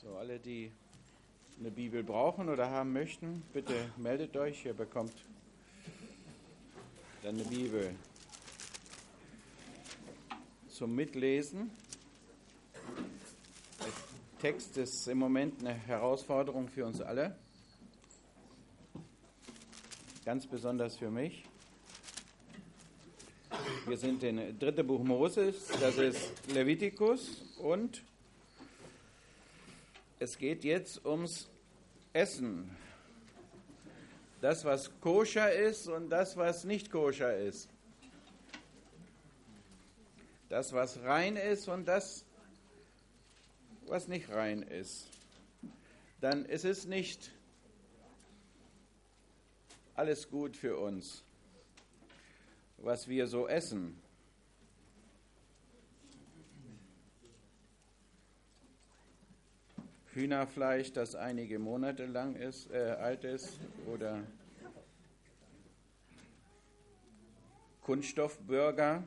So, alle, die eine Bibel brauchen oder haben möchten, bitte meldet euch. Ihr bekommt dann eine Bibel zum Mitlesen. Der Text ist im Moment eine Herausforderung für uns alle, ganz besonders für mich. Wir sind im 3. Buch Moses, das ist Levitikus, und es geht jetzt ums Essen. Das, was koscher ist und das, was nicht koscher ist. Das, was rein ist und das, was nicht rein ist. Dann ist es nicht alles gut für uns, was wir so essen. Hühnerfleisch, das einige Monate alt ist, oder Kunststoffburger.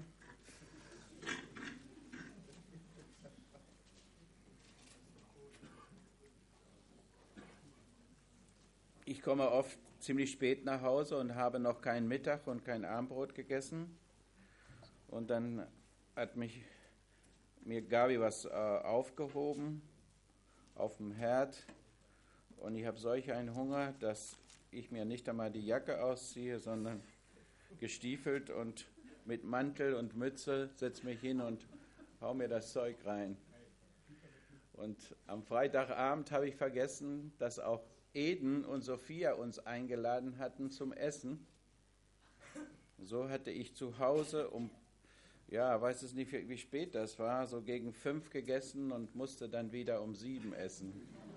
Ich komme oft ziemlich spät nach Hause und habe noch keinen Mittag und kein Abendbrot gegessen. Und dann hat mir Gabi was aufgehoben auf dem Herd. Und ich habe solch einen Hunger, dass ich mir nicht einmal die Jacke ausziehe, sondern gestiefelt und mit Mantel und Mütze setze mich hin und hau mir das Zeug rein. Und am Freitagabend habe ich vergessen, dass auch Eden und Sophia uns eingeladen hatten zum Essen. So hatte ich zu Hause weiß es nicht, wie spät das war, so gegen 5 gegessen und musste dann wieder um 7 essen.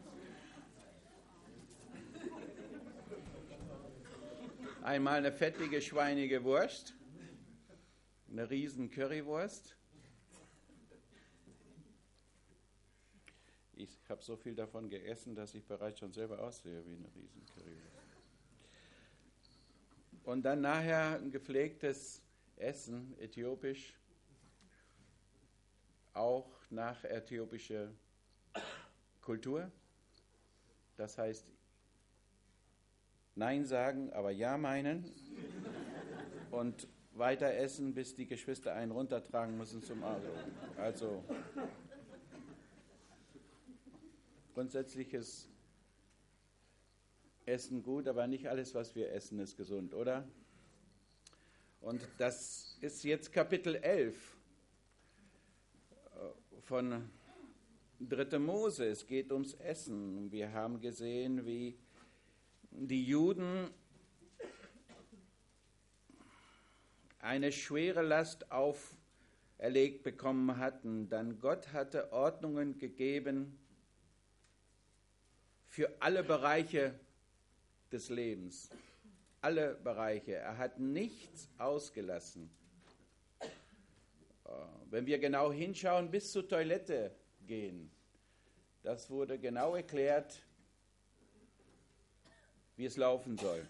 Einmal eine fettige, schweinige Wurst, eine riesen Currywurst. Ich habe so viel davon gegessen, dass ich bereits schon selber aussehe wie eine riesen Currywurst. Und dann nachher ein gepflegtes Essen, äthiopisch, auch nach äthiopischer Kultur. Das heißt, Nein sagen, aber Ja meinen. Und weiter essen, bis die Geschwister einen runtertragen müssen zum Arzt. Also grundsätzliches Essen gut, aber nicht alles, was wir essen, ist gesund, oder? Und das ist jetzt Kapitel 11 von 3. Mose. Es geht ums Essen. Wir haben gesehen, wie die Juden eine schwere Last auferlegt bekommen hatten. Dann Gott hatte Ordnungen gegeben für alle Bereiche des Lebens. Alle Bereiche. Er hat nichts ausgelassen. Wenn wir genau hinschauen, bis zur Toilette gehen, das wurde genau erklärt, wie es laufen soll.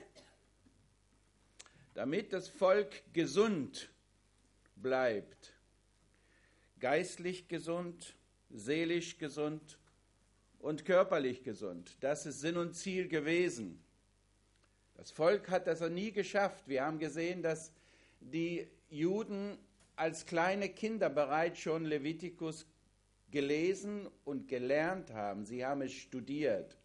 Damit das Volk gesund bleibt, geistlich gesund, seelisch gesund und körperlich gesund. Das ist Sinn und Ziel gewesen. Das Volk hat das noch nie geschafft. Wir haben gesehen, dass die Juden als kleine Kinder bereits schon Levitikus gelesen und gelernt haben. Sie haben es studiert.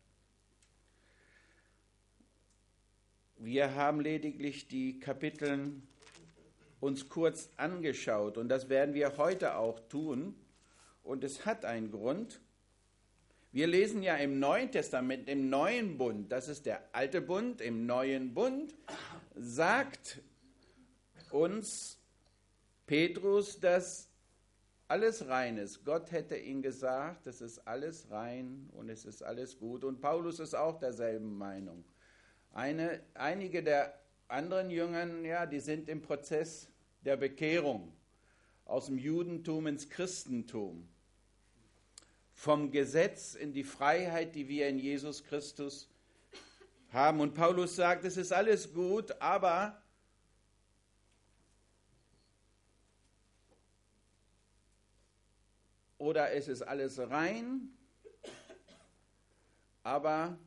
Wir haben lediglich die Kapiteln uns kurz angeschaut und das werden wir heute auch tun. Und es hat einen Grund. Wir lesen ja im Neuen Testament, im Neuen Bund, das ist der alte Bund, im Neuen Bund sagt uns Petrus, dass alles rein ist. Gott hätte ihm gesagt, es ist alles rein und es ist alles gut. Und Paulus ist auch derselben Meinung. Einige der anderen Jünger, die sind im Prozess der Bekehrung aus dem Judentum ins Christentum. Vom Gesetz in die Freiheit, die wir in Jesus Christus haben. Und Paulus sagt, es ist alles gut, aber oder es ist alles rein aber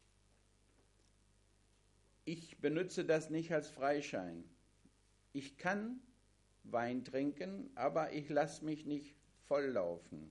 ich benutze das nicht als Freischein. Ich kann Wein trinken, aber ich lasse mich nicht volllaufen.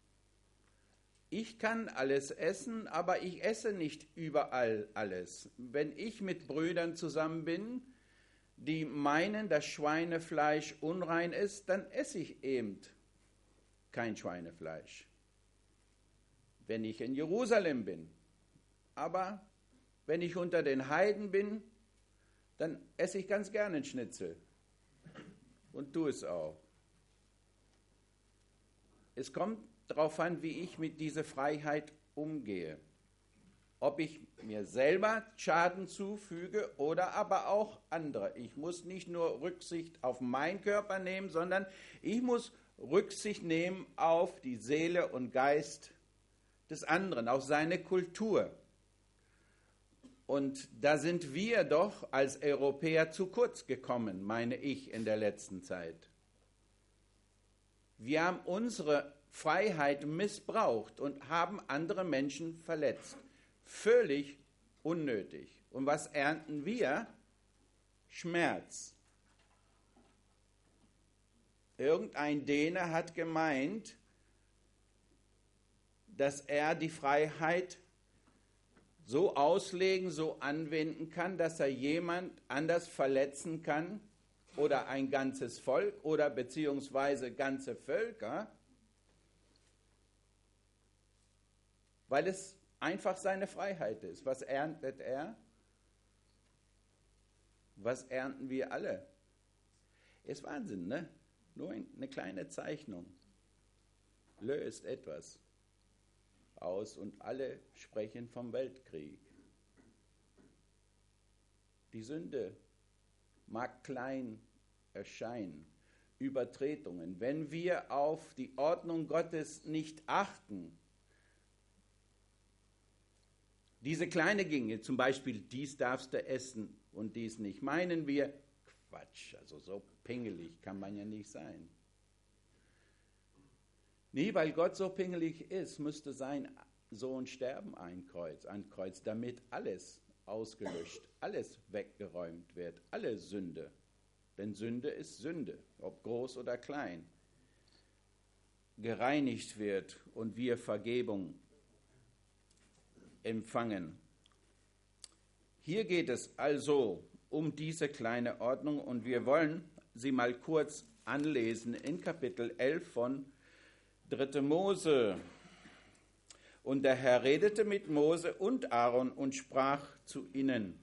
Ich kann alles essen, aber ich esse nicht überall alles. Wenn ich mit Brüdern zusammen bin, die meinen, dass Schweinefleisch unrein ist, dann esse ich eben kein Schweinefleisch. Wenn ich in Jerusalem bin. Aber wenn ich unter den Heiden bin, dann esse ich ganz gerne einen Schnitzel. Und tue es auch. Es kommt darauf an, wie ich mit dieser Freiheit umgehe. Ob ich mir selber Schaden zufüge oder aber auch andere. Ich muss nicht nur Rücksicht auf meinen Körper nehmen, sondern ich muss Rücksicht nehmen auf die Seele und Geist des anderen, auf seine Kultur. Und da sind wir doch als Europäer zu kurz gekommen, meine ich, in der letzten Zeit. Wir haben unsere Freiheit missbraucht und haben andere Menschen verletzt. Völlig unnötig. Und was ernten wir? Schmerz. Irgendein Däne hat gemeint, dass er die Freiheit so auslegen, so anwenden kann, dass er jemand anders verletzen kann oder ein ganzes Volk oder beziehungsweise ganze Völker, weil es einfach seine Freiheit ist. Was erntet er? Was ernten wir alle? Ist Wahnsinn, ne? Nur eine kleine Zeichnung löst etwas aus und alle sprechen vom Weltkrieg. Die Sünde mag klein erscheinen, Übertretungen. Wenn wir auf die Ordnung Gottes nicht achten, diese kleine Dinge, zum Beispiel, dies darfst du essen und dies nicht, meinen wir, Quatsch, also so pingelig kann man ja nicht sein. Nee, weil Gott so pingelig ist, müsste sein Sohn sterben an Kreuz, damit alles ausgelöscht, alles weggeräumt wird, alle Sünde. Denn Sünde ist Sünde, ob groß oder klein, gereinigt wird und wir Vergebung empfangen. Hier geht es also um diese kleine Ordnung und wir wollen sie mal kurz anlesen in Kapitel 11 von 3. Mose. Und der Herr redete mit Mose und Aaron und sprach zu ihnen: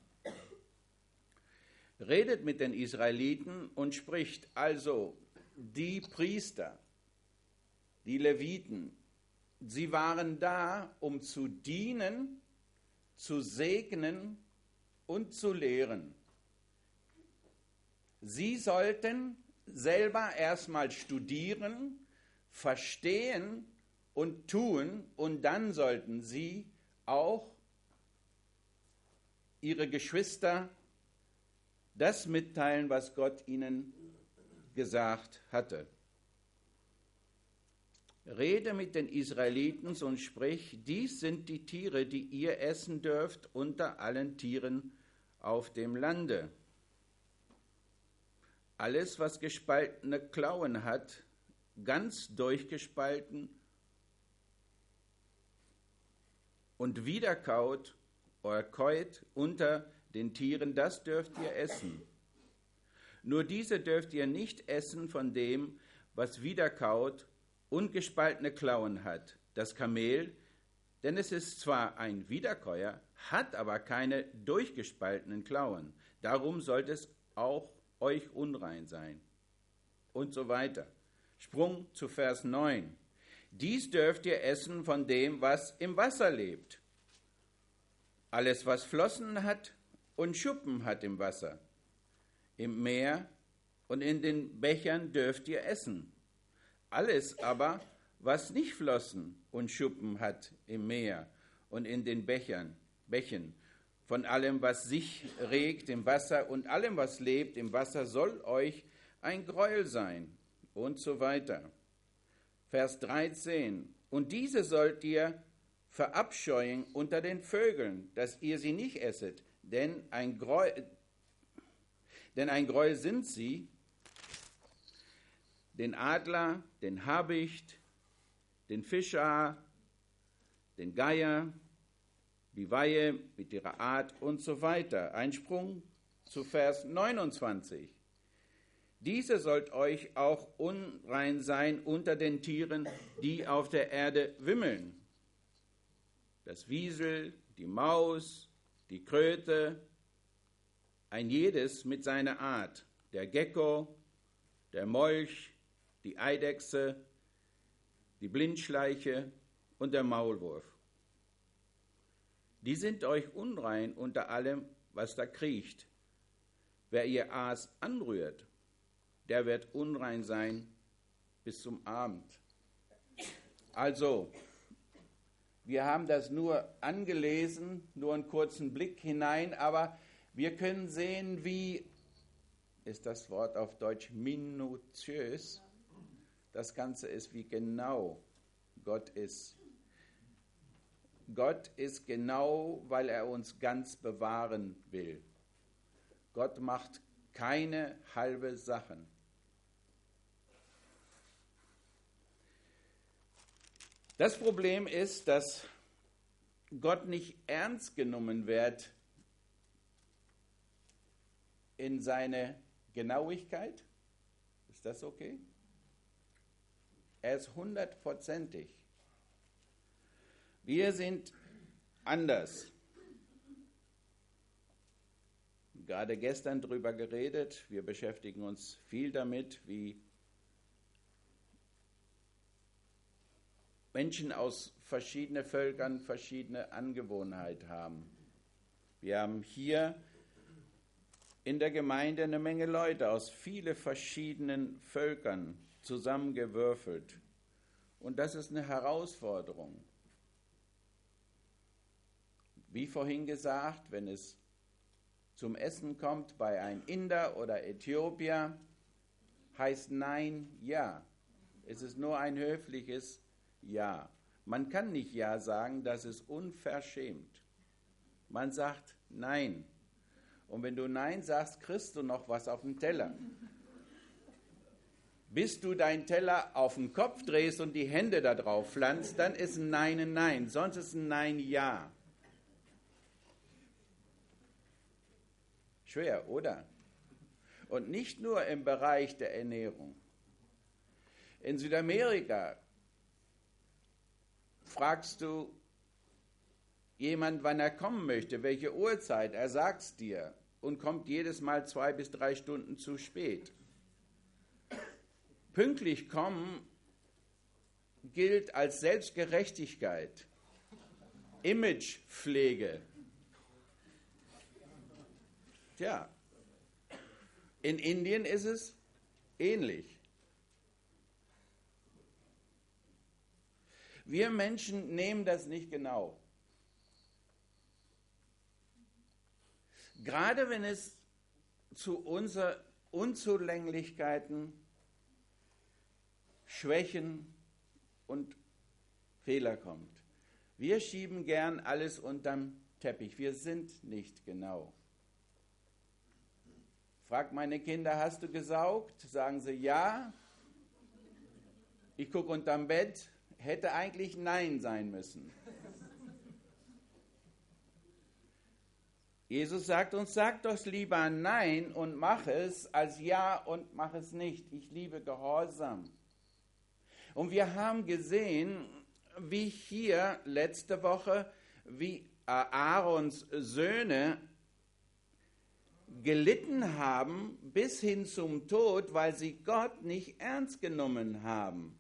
Redet mit den Israeliten und spricht, also die Priester, die Leviten, sie waren da, um zu dienen, zu segnen und zu lehren. Sie sollten selber erstmal studieren, verstehen und tun, und dann sollten sie auch ihre Geschwister das mitteilen, was Gott ihnen gesagt hatte. Rede mit den Israeliten und sprich, dies sind die Tiere, die ihr essen dürft unter allen Tieren auf dem Lande. Alles, was gespaltene Klauen hat, ganz durchgespalten und wiederkaut oder käut unter den Tieren, das dürft ihr essen. Nur diese dürft ihr nicht essen von dem, was wiederkaut und gespaltene Klauen hat, das Kamel, denn es ist zwar ein Wiederkäuer, hat aber keine durchgespaltenen Klauen. Darum sollte es auch euch unrein sein. Und so weiter. Sprung zu Vers 9. Dies dürft ihr essen von dem, was im Wasser lebt. Alles, was Flossen hat und Schuppen hat im Wasser, im Meer und in den Bechern dürft ihr essen. Alles aber, was nicht Flossen und Schuppen hat im Meer und in den Bächen, von allem, was sich regt im Wasser und allem, was lebt im Wasser, soll euch ein Gräuel sein. Und so weiter. Vers 13. Und diese sollt ihr verabscheuen unter den Vögeln, dass ihr sie nicht esset, denn ein Gräuel sind sie, den Adler, den Habicht, den Fischer, den Geier, die Weihe mit ihrer Art und so weiter. Ein Sprung zu Vers 29. Diese sollt euch auch unrein sein unter den Tieren, die auf der Erde wimmeln. Das Wiesel, die Maus, die Kröte, ein jedes mit seiner Art, der Gecko, der Molch, die Eidechse, die Blindschleiche und der Maulwurf. Die sind euch unrein unter allem, was da kriecht. Wer ihr Aas anrührt, der wird unrein sein bis zum Abend. Also, wir haben das nur angelesen, nur einen kurzen Blick hinein, aber wir können sehen, wie, ist das Wort auf Deutsch minutiös, das Ganze ist, wie genau Gott ist. Gott ist genau, weil er uns ganz bewahren will. Gott macht keine halbe Sachen. Das Problem ist, dass Gott nicht ernst genommen wird in seine Genauigkeit. Ist das okay? Er ist 100%. Wir sind anders. Gerade gestern darüber geredet. Wir beschäftigen uns viel damit, wie Menschen aus verschiedenen Völkern verschiedene Angewohnheiten haben. Wir haben hier in der Gemeinde eine Menge Leute aus vielen verschiedenen Völkern zusammengewürfelt. Und das ist eine Herausforderung. Wie vorhin gesagt, wenn es zum Essen kommt bei einem Inder oder Äthiopier, heißt Nein Ja. Es ist nur ein höfliches Ja. Man kann nicht Ja sagen, das ist unverschämt. Man sagt Nein. Und wenn du Nein sagst, kriegst du noch was auf dem Teller. Bis du deinen Teller auf den Kopf drehst und die Hände da drauf pflanzt, dann ist ein Nein ein Nein, sonst ist ein Nein Ja. Schwer, oder? Und nicht nur im Bereich der Ernährung. In Südamerika fragst du jemand, wann er kommen möchte, welche Uhrzeit, er sagt es dir und kommt jedes Mal 2 bis 3 Stunden zu spät. Pünktlich kommen gilt als Selbstgerechtigkeit, Imagepflege. Tja, in Indien ist es ähnlich. Wir Menschen nehmen das nicht genau. Gerade wenn es zu unseren Unzulänglichkeiten, Schwächen und Fehler kommt. Wir schieben gern alles unterm Teppich. Wir sind nicht genau. Frag meine Kinder, hast du gesaugt? Sagen sie ja. Ich gucke unterm Bett, hätte eigentlich Nein sein müssen. Jesus sagt uns, sag doch lieber Nein und mach es, als Ja und mach es nicht. Ich liebe Gehorsam. Und wir haben gesehen, wie hier letzte Woche, wie Aarons Söhne gelitten haben bis hin zum Tod, weil sie Gott nicht ernst genommen haben.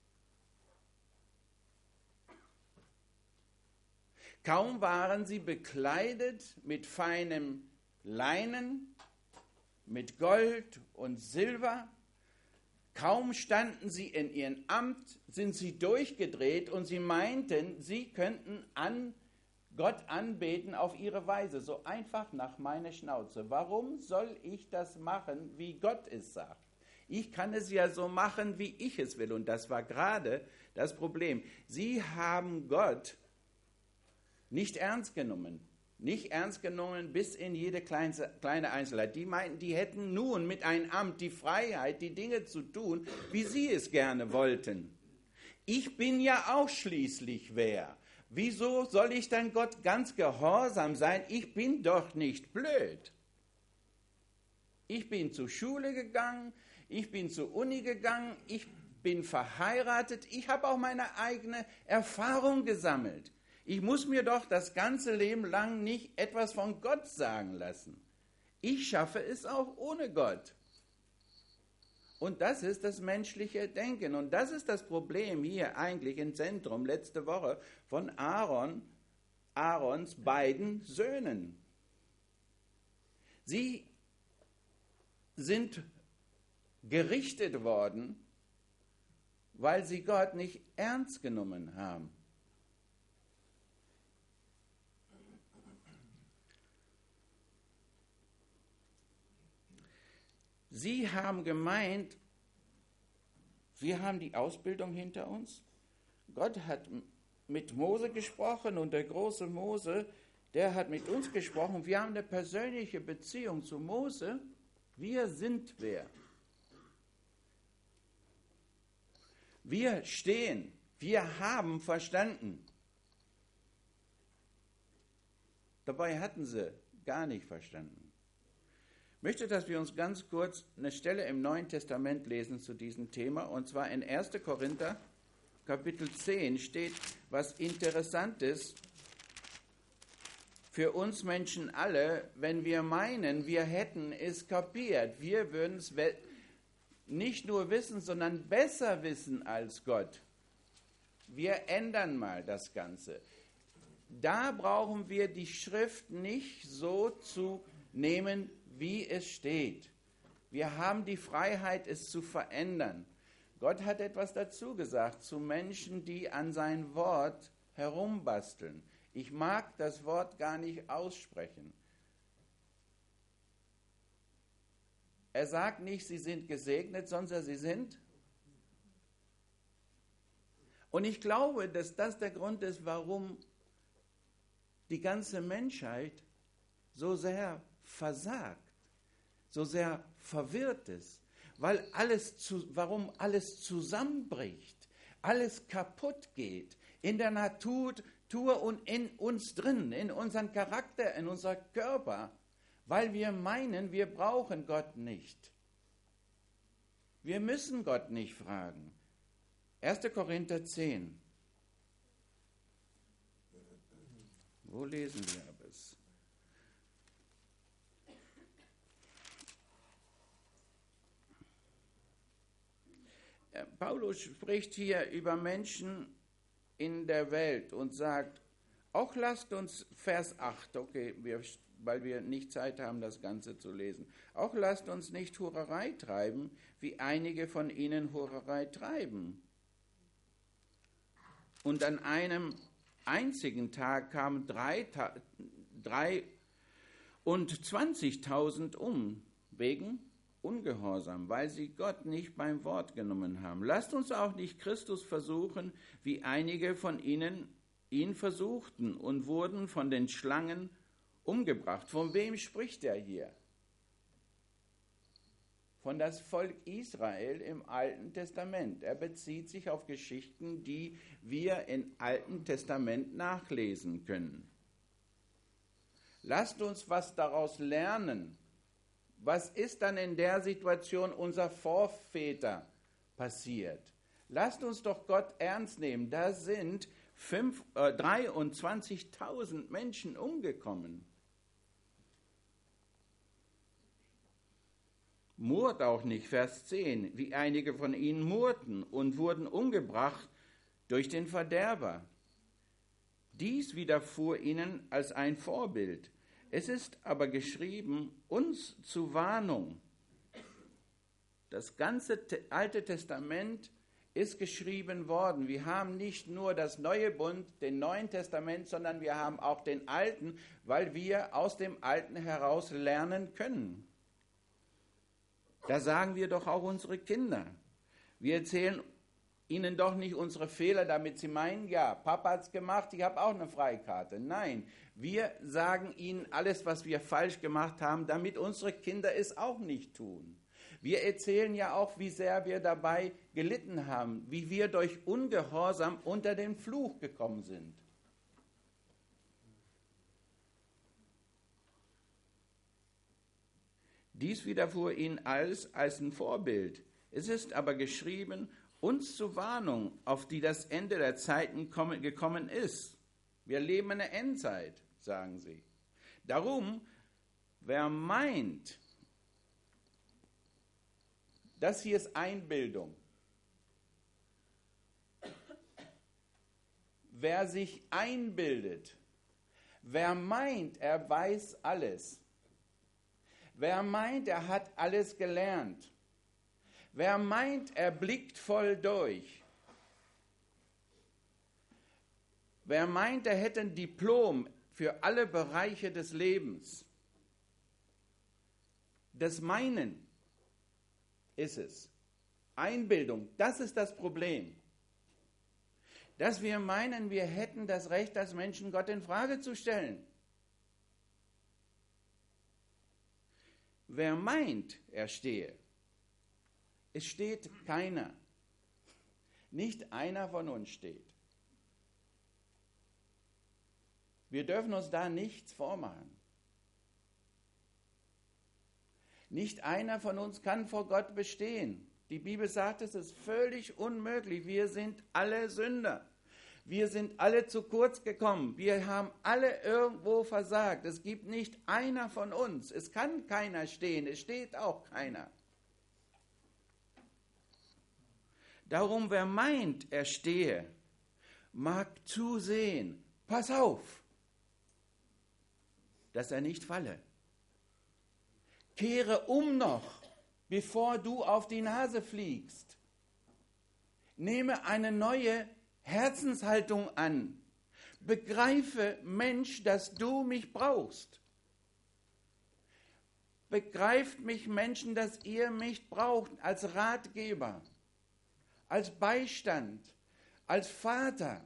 Kaum waren sie bekleidet mit feinem Leinen, mit Gold und Silber, kaum standen sie in ihrem Amt, sind sie durchgedreht und sie meinten, sie könnten Gott anbeten auf ihre Weise, so einfach nach meiner Schnauze. Warum soll ich das machen, wie Gott es sagt? Ich kann es ja so machen, wie ich es will. Und das war gerade das Problem. Sie haben Gott Nicht ernst genommen. Nicht ernst genommen bis in jede kleine Einzelheit. Die meinten, die hätten nun mit einem Amt die Freiheit, die Dinge zu tun, wie sie es gerne wollten. Ich bin ja auch schließlich wer. Wieso soll ich dann Gott ganz gehorsam sein? Ich bin doch nicht blöd. Ich bin zur Schule gegangen, ich bin zur Uni gegangen, ich bin verheiratet, ich habe auch meine eigene Erfahrung gesammelt. Ich muss mir doch das ganze Leben lang nicht etwas von Gott sagen lassen. Ich schaffe es auch ohne Gott. Und das ist das menschliche Denken. Und das ist das Problem hier eigentlich im Zentrum letzte Woche von Aarons beiden Söhnen. Sie sind gerichtet worden, weil sie Gott nicht ernst genommen haben. Sie haben gemeint, wir haben die Ausbildung hinter uns. Gott hat mit Mose gesprochen und der große Mose, der hat mit uns gesprochen. Wir haben eine persönliche Beziehung zu Mose. Wir sind wer? Wir stehen, wir haben verstanden. Dabei hatten sie gar nicht verstanden. Ich möchte, dass wir uns ganz kurz eine Stelle im Neuen Testament lesen zu diesem Thema, und zwar in 1. Korinther, Kapitel 10 steht was Interessantes für uns Menschen alle, wenn wir meinen, wir hätten es kapiert. Wir würden es nicht nur wissen, sondern besser wissen als Gott. Wir ändern mal das Ganze. Da brauchen wir die Schrift nicht so zu nehmen, wie es steht. Wir haben die Freiheit, es zu verändern. Gott hat etwas dazu gesagt zu Menschen, die an sein Wort herumbasteln. Ich mag das Wort gar nicht aussprechen. Er sagt nicht, sie sind gesegnet, sondern sie sind. Und ich glaube, dass das der Grund ist, warum die ganze Menschheit so sehr versagt, so sehr verwirrt ist, warum alles zusammenbricht, alles kaputt geht, in der Natur und in uns drin, in unserem Charakter, in unser Körper, weil wir meinen, wir brauchen Gott nicht. Wir müssen Gott nicht fragen. 1. Korinther 10. Wo lesen wir es? Paulus spricht hier über Menschen in der Welt und sagt, auch lasst uns, Vers 8, okay, weil wir nicht Zeit haben, das Ganze zu lesen, auch lasst uns nicht Hurerei treiben, wie einige von ihnen Hurerei treiben. Und an einem einzigen Tag kamen 23.000 um, wegen Ungehorsam, weil sie Gott nicht beim Wort genommen haben. Lasst uns auch nicht Christus versuchen, wie einige von ihnen ihn versuchten und wurden von den Schlangen umgebracht. Von wem spricht er hier? Von das Volk Israel im Alten Testament. Er bezieht sich auf Geschichten, die wir im Alten Testament nachlesen können. Lasst uns was daraus lernen. Was ist dann in der Situation unserer Vorväter passiert? Lasst uns doch Gott ernst nehmen. Da sind 23.000 Menschen umgekommen. Murrt auch nicht, Vers 10, wie einige von ihnen murrten und wurden umgebracht durch den Verderber. Dies widerfuhr ihnen als ein Vorbild. Es ist aber geschrieben, uns zur Warnung. Das ganze Alte Testament ist geschrieben worden. Wir haben nicht nur das neue Bund, den Neuen Testament, sondern wir haben auch den Alten, weil wir aus dem Alten heraus lernen können. Da sagen wir doch auch unsere Kinder. Wir erzählen ihnen doch nicht unsere Fehler, damit sie meinen, ja, Papa hat's gemacht, ich habe auch eine Freikarte. Nein, wir sagen ihnen alles, was wir falsch gemacht haben, damit unsere Kinder es auch nicht tun. Wir erzählen ja auch, wie sehr wir dabei gelitten haben, wie wir durch Ungehorsam unter den Fluch gekommen sind. Dies widerfuhr ihnen als ein Vorbild. Es ist aber geschrieben, uns zur Warnung, auf die das Ende der Zeiten gekommen ist. Wir leben in der Endzeit, sagen sie. Darum, wer meint, das hier ist Einbildung. Wer sich einbildet, wer meint, er weiß alles, wer meint, er hat alles gelernt, wer meint, er blickt voll durch, wer meint, er hätte ein Diplom für alle Bereiche des Lebens, das Meinen ist es. Einbildung, das ist das Problem. Dass wir meinen, wir hätten das Recht, als Menschen Gott in Frage zu stellen. Wer meint, er stehe, es steht keiner. Nicht einer von uns steht. Wir dürfen uns da nichts vormachen. Nicht einer von uns kann vor Gott bestehen. Die Bibel sagt, es ist völlig unmöglich. Wir sind alle Sünder. Wir sind alle zu kurz gekommen. Wir haben alle irgendwo versagt. Es gibt nicht einer von uns. Es kann keiner stehen. Es steht auch keiner. Darum, wer meint, er stehe, mag zusehen, pass auf, dass er nicht falle. Kehre um noch, bevor du auf die Nase fliegst. Nehme eine neue Herzenshaltung an. Begreife, Mensch, dass du mich brauchst. Begreift mich, Menschen, dass ihr mich braucht als Ratgeber, als Beistand, als Vater.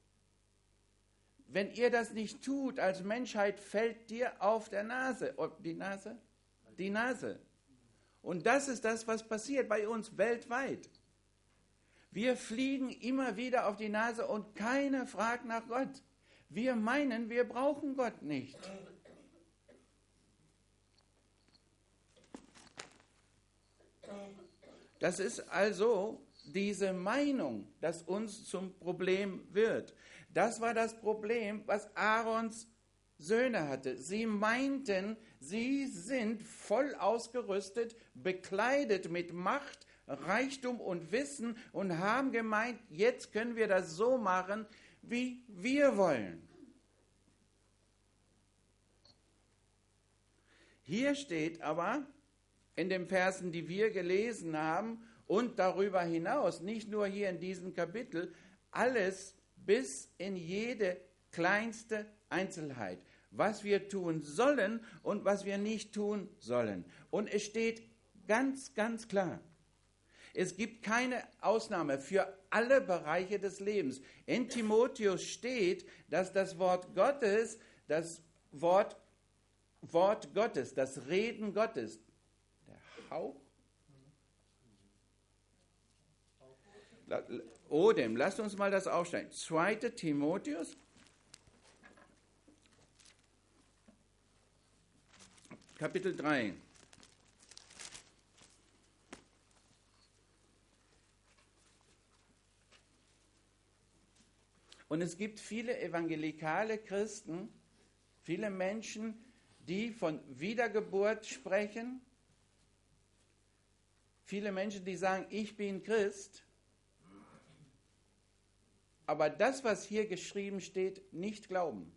Wenn ihr das nicht tut, als Menschheit fällt dir auf der Nase. Die Nase? Die Nase. Und das ist das, was passiert bei uns weltweit. Wir fliegen immer wieder auf die Nase und keiner fragt nach Gott. Wir meinen, wir brauchen Gott nicht. Das ist also diese Meinung, das uns zum Problem wird. Das war das Problem, was Aarons Söhne hatte. Sie meinten, sie sind voll ausgerüstet, bekleidet mit Macht, Reichtum und Wissen und haben gemeint, jetzt können wir das so machen, wie wir wollen. Hier steht aber in den Versen, die wir gelesen haben und darüber hinaus, nicht nur hier in diesem Kapitel, alles bis in jede kleinste Einzelheit, was wir tun sollen und was wir nicht tun sollen. Und es steht ganz, ganz klar, es gibt keine Ausnahme für alle Bereiche des Lebens. In Timotheus steht, dass das Wort Gottes, das Wort Gottes, das Reden Gottes, der Hauch, Odem, lasst uns mal das aufstellen. 2. Timotheus, Kapitel 3. Und es gibt viele evangelikale Christen, viele Menschen, die von Wiedergeburt sprechen, viele Menschen, die sagen, ich bin Christ, aber das, was hier geschrieben steht, nicht glauben.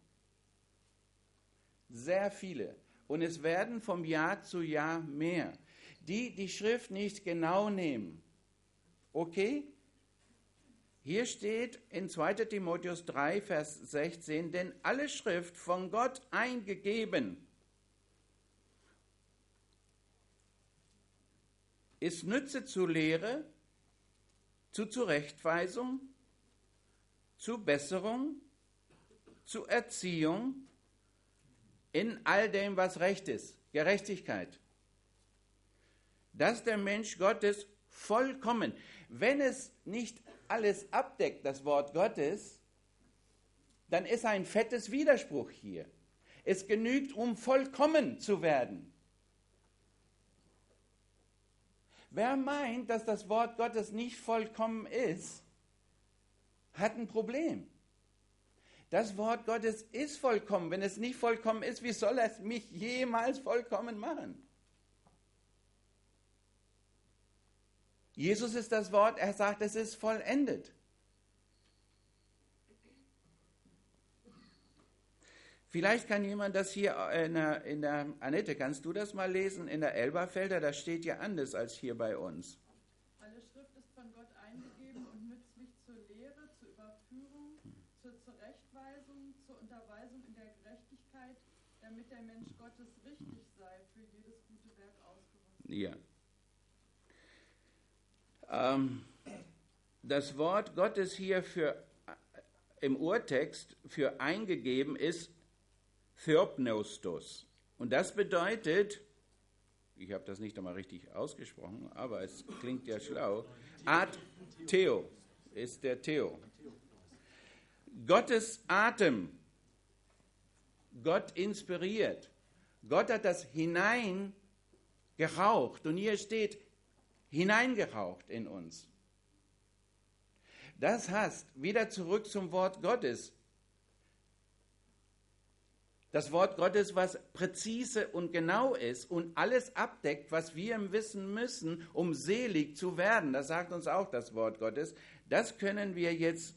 Sehr viele. Und es werden vom Jahr zu Jahr mehr, die die Schrift nicht genau nehmen. Okay? Hier steht in 2. Timotheus 3, Vers 16, denn alle Schrift von Gott eingegeben ist Nütze zur Lehre, zu Zurechtweisung, zu Besserung, zu Erziehung, in all dem, was recht ist, Gerechtigkeit. Dass der Mensch Gottes vollkommen, wenn es nicht alles abdeckt, das Wort Gottes, dann ist ein fettes Widerspruch hier. Es genügt, um vollkommen zu werden. Wer meint, dass das Wort Gottes nicht vollkommen ist, hat ein Problem. Das Wort Gottes ist vollkommen. Wenn es nicht vollkommen ist, wie soll es mich jemals vollkommen machen? Jesus ist das Wort, er sagt, es ist vollendet. Vielleicht kann jemand das hier in der Annette, kannst du das mal lesen? In der Elberfelder, das steht ja anders als hier bei uns. Alle Schrift ist von Gott eingegeben und nützlich zur Lehre, zur Überführung, zur Zurechtweisung, zur Unterweisung in der Gerechtigkeit, damit der Mensch Gottes richtig sei, für jedes gute Werk ausgerüstet. Ja. Das Wort Gottes hier im Urtext für eingegeben ist Theopneustos. Und das bedeutet, ich habe das nicht einmal richtig ausgesprochen, aber es klingt ja schlau, Ad Theo ist der Theo. Gottes Atem, Gott inspiriert. Gott hat das hineingehaucht und hier steht, hineingehaucht in uns. Das heißt, wieder zurück zum Wort Gottes. Das Wort Gottes, was präzise und genau ist und alles abdeckt, was wir wissen müssen, um selig zu werden. Das sagt uns auch das Wort Gottes. Das können wir jetzt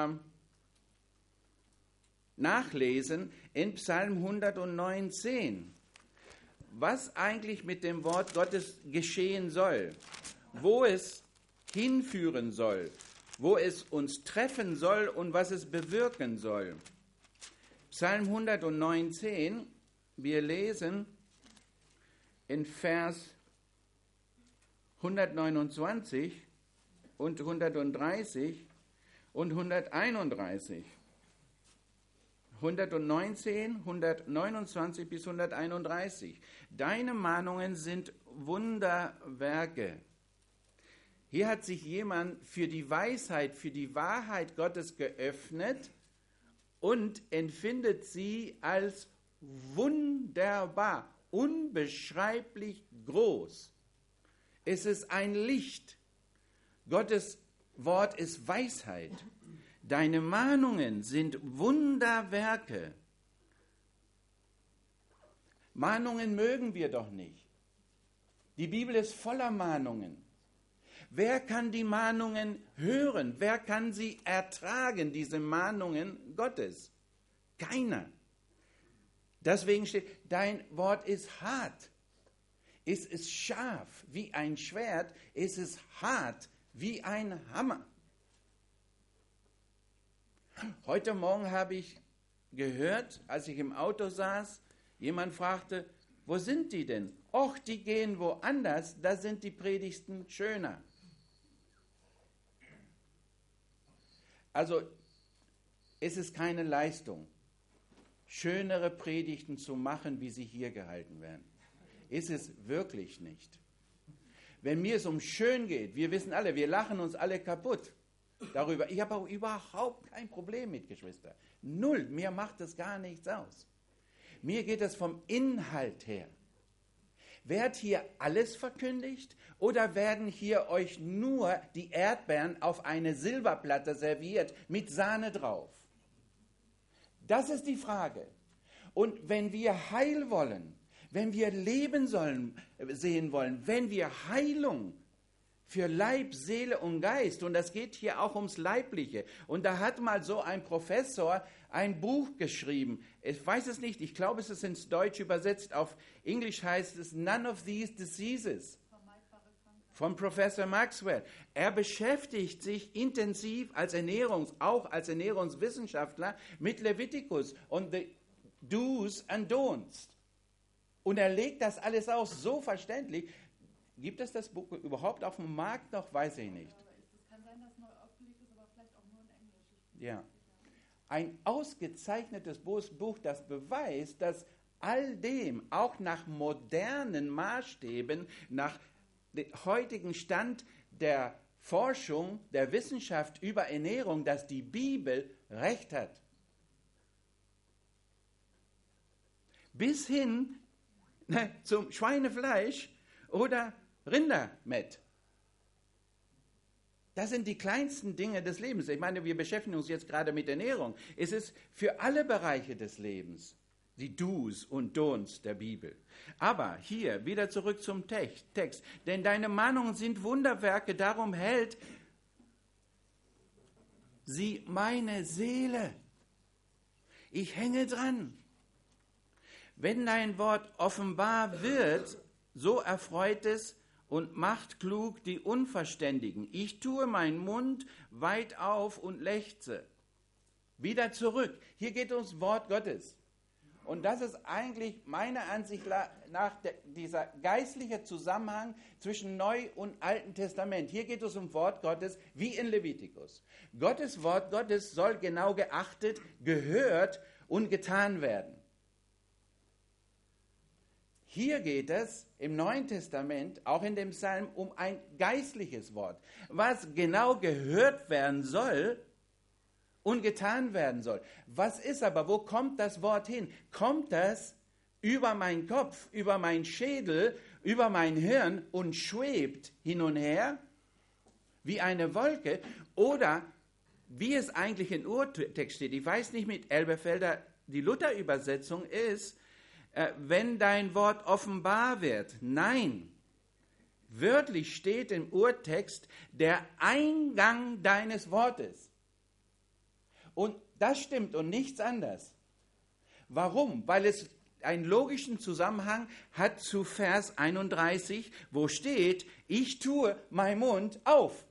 nachlesen in Psalm 119. Was eigentlich mit dem Wort Gottes geschehen soll, wo es hinführen soll, wo es uns treffen soll und was es bewirken soll. Psalm 119, wir lesen in Vers 129 und 130 und 131. 119, 129 bis 131. Deine Mahnungen sind Wunderwerke. Hier hat sich jemand für die Weisheit, für die Wahrheit Gottes geöffnet und empfindet sie als wunderbar, unbeschreiblich groß. Es ist ein Licht. Gottes Wort ist Weisheit. Deine Mahnungen sind Wunderwerke. Mahnungen mögen wir doch nicht. Die Bibel ist voller Mahnungen. Wer kann die Mahnungen hören? Wer kann sie ertragen, diese Mahnungen Gottes? Keiner. Deswegen steht, dein Wort ist hart. Es ist scharf wie ein Schwert. Es ist hart wie ein Hammer. Heute Morgen habe ich gehört, als ich im Auto saß, jemand fragte, wo sind die denn? Och, die gehen woanders, da sind die Predigten schöner. Also, es ist keine Leistung, schönere Predigten zu machen, wie sie hier gehalten werden. Ist es wirklich nicht. Wenn mir es um schön geht, wir wissen alle, wir lachen uns alle kaputt darüber. Ich habe auch überhaupt kein Problem mit, Geschwister. Null, mir macht es gar nichts aus. Mir geht es vom Inhalt her. Wird hier alles verkündigt oder werden hier euch nur die Erdbeeren auf eine Silberplatte serviert mit Sahne drauf? Das ist die Frage. Und wenn wir Heil wollen, wenn wir Leben sehen wollen, wenn wir Heilung für Leib, Seele und Geist, und das geht hier auch ums Leibliche. Und da hat mal so ein Professor ein Buch geschrieben. Ich weiß es nicht, ich glaube, es ist ins Deutsch übersetzt. Auf Englisch heißt es None of These Diseases von Professor Maxwell. Er beschäftigt sich intensiv auch als Ernährungswissenschaftler mit Levitikus und the Do's and Don'ts. Und er legt das alles aus, so verständlich. Gibt es das Buch überhaupt auf dem Markt noch? Weiß ich nicht. Es kann sein, dass Ja. Ein ausgezeichnetes Buch, das beweist, dass all dem, auch nach modernen Maßstäben, nach dem heutigen Stand der Forschung, der Wissenschaft über Ernährung, dass die Bibel recht hat. Bis hin zum Schweinefleisch oder Rindermett. Das sind die kleinsten Dinge des Lebens. Ich meine, wir beschäftigen uns jetzt gerade mit Ernährung. Es ist für alle Bereiche des Lebens die Do's und Don'ts der Bibel. Aber hier wieder zurück zum Text. Denn deine Mahnungen sind Wunderwerke, darum hält sie meine Seele. Ich hänge dran. Wenn dein Wort offenbar wird, so erfreut es und macht klug die Unverständigen. Ich tue meinen Mund weit auf und lechze. Wieder zurück. Hier geht es ums Wort Gottes. Und das ist eigentlich meiner Ansicht nach dieser geistliche Zusammenhang zwischen Neu- und Alten Testament. Hier geht es um Wort Gottes wie in Levitikus. Gottes Wort Gottes soll genau geachtet, gehört und getan werden. Hier geht es im Neuen Testament, auch in dem Psalm, um ein geistliches Wort, was genau gehört werden soll und getan werden soll. Was ist aber, wo kommt das Wort hin? Kommt das über meinen Kopf, über meinen Schädel, über mein Hirn und schwebt hin und her wie eine Wolke? Oder wie es eigentlich im Urtext steht, ich weiß nicht mit Elberfelder, die Luther-Übersetzung ist, wenn dein Wort offenbar wird. Nein, wörtlich steht im Urtext der Eingang deines Wortes. Und das stimmt und nichts anderes. Warum? Weil es einen logischen Zusammenhang hat zu Vers 31, wo steht, ich tue meinen Mund auf.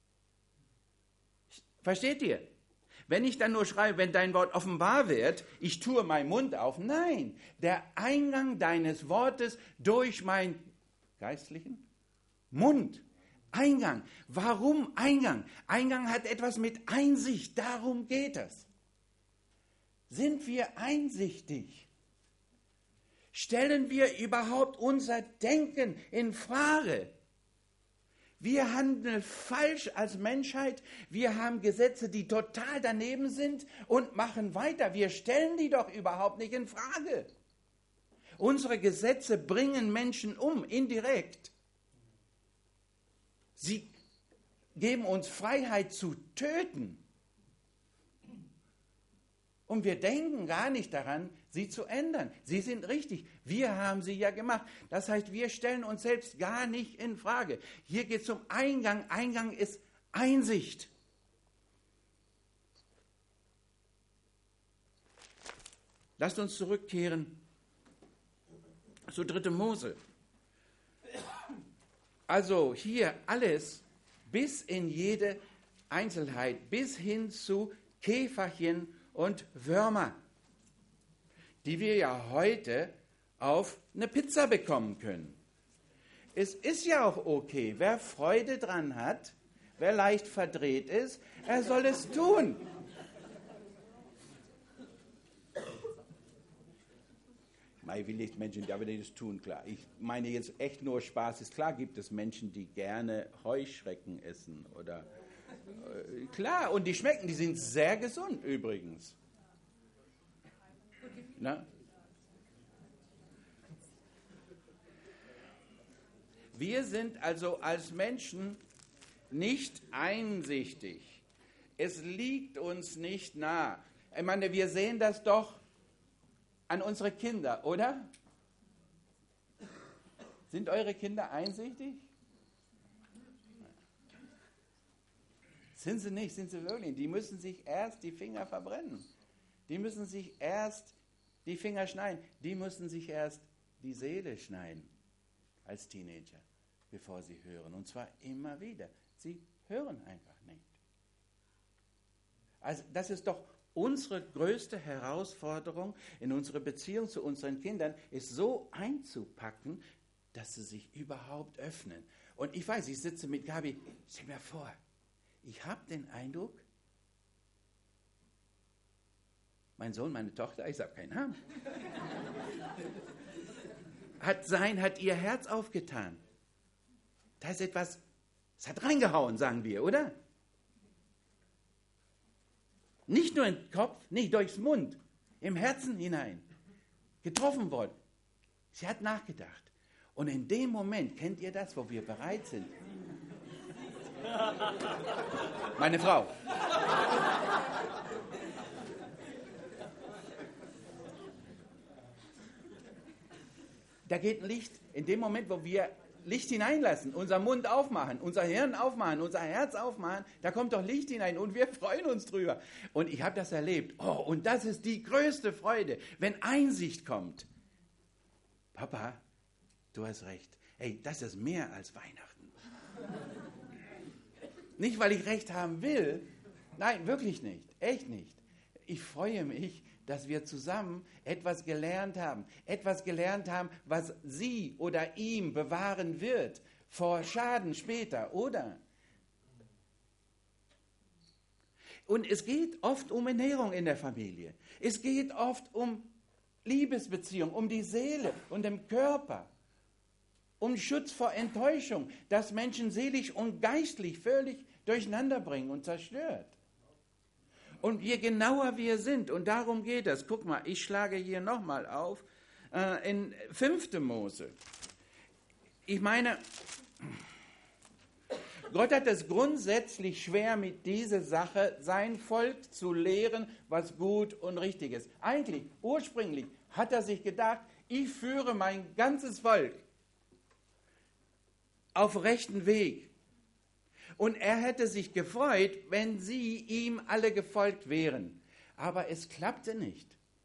Versteht ihr? Wenn ich dann nur schreibe, wenn dein Wort offenbar wird, ich tue meinen Mund auf. Nein, der Eingang deines Wortes durch meinen geistlichen Mund. Eingang. Warum Eingang? Eingang hat etwas mit Einsicht. Darum geht es. Sind wir einsichtig? Stellen wir überhaupt unser Denken in Frage? Wir handeln falsch als Menschheit. Wir haben Gesetze, die total daneben sind und machen weiter. Wir stellen die doch überhaupt nicht in Frage. Unsere Gesetze bringen Menschen um, indirekt. Sie geben uns Freiheit zu töten. Und wir denken gar nicht daran, sie zu ändern. Sie sind richtig. Wir haben sie ja gemacht. Das heißt, wir stellen uns selbst gar nicht in Frage. Hier geht es um Eingang. Eingang ist Einsicht. Lasst uns zurückkehren zu 3. Mose. Also hier alles bis in jede Einzelheit, bis hin zu Käferchen und Würmer, die wir ja heute auf eine Pizza bekommen können. Es ist ja auch okay, wer Freude dran hat, wer leicht verdreht ist, er soll es tun. Ich will nicht Menschen, die das tun, klar. Ich meine jetzt echt nur Spaß. Ist klar, gibt es Menschen, die gerne Heuschrecken essen oder klar, und die schmecken, die sind sehr gesund übrigens. Na? Wir sind also als Menschen nicht einsichtig. Es liegt uns nicht nah. Ich meine, wir sehen das doch an unsere Kinder, oder? Sind eure Kinder einsichtig? Sind sie nicht, sind sie wirklich. Die müssen sich erst die Finger verbrennen. Die müssen sich erst die Finger schneiden. Die müssen sich erst die Seele schneiden als Teenager, bevor sie hören. Und zwar immer wieder. Sie hören einfach nicht. Also das ist doch unsere größte Herausforderung in unserer Beziehung zu unseren Kindern, ist so einzupacken, dass sie sich überhaupt öffnen. Und ich weiß, ich sitze mit Gabi, stell mir vor, ich habe den Eindruck, Mein Sohn, meine Tochter, ich sage keinen Namen, hat ihr Herz aufgetan. Da ist etwas, es hat reingehauen, sagen wir, oder? Nicht nur in den Kopf, nicht durchs Mund, im Herzen hinein. Getroffen worden. Sie hat nachgedacht. Und in dem Moment, kennt ihr das, wo wir bereit sind? Meine Frau. Da geht ein Licht. In dem Moment, wo wir Licht hineinlassen, unser Mund aufmachen, unser Hirn aufmachen, unser Herz aufmachen, da kommt doch Licht hinein und wir freuen uns drüber. Und ich habe das erlebt. Oh, und das ist die größte Freude, wenn Einsicht kommt. Papa, du hast recht. Hey, das ist mehr als Weihnachten. Nicht, weil ich recht haben will. Nein, wirklich nicht. Echt nicht. Ich freue mich, dass wir zusammen etwas gelernt haben. Etwas gelernt haben, was sie oder ihm bewahren wird vor Schaden später, oder? Und es geht oft um Ernährung in der Familie. Es geht oft um Liebesbeziehung, um die Seele und den Körper. Um Schutz vor Enttäuschung, das Menschen seelisch und geistlich völlig durcheinander bringen und zerstört. Und je genauer wir sind, und darum geht es, guck mal, ich schlage hier nochmal auf, in 5. Mose. Ich meine, Gott hat es grundsätzlich schwer mit dieser Sache, sein Volk zu lehren, was gut und richtig ist. Eigentlich, ursprünglich hat er sich gedacht, ich führe mein ganzes Volk auf rechten Weg. Und er hätte sich gefreut, wenn sie ihm alle gefolgt wären. Aber es klappte nicht.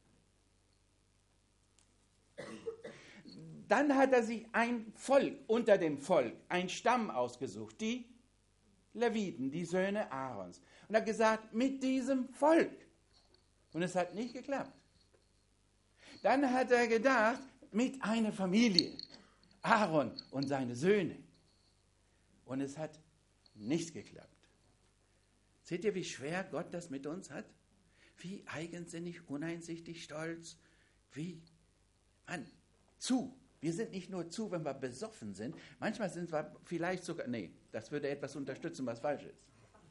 Dann hat er sich ein Volk unter dem Volk, ein Stamm ausgesucht, die Leviten, die Söhne Aarons. Und hat gesagt, mit diesem Volk. Und es hat nicht geklappt. Dann hat er gedacht, mit einer Familie, Aaron und seine Söhne. Und es hat nicht geklappt. Seht ihr, wie schwer Gott das mit uns hat? Wie eigensinnig, uneinsichtig, stolz. Wie, Mann, zu. Wir sind nicht nur zu, wenn wir besoffen sind. Manchmal sind wir vielleicht sogar, nee, das würde etwas unterstützen, was falsch ist.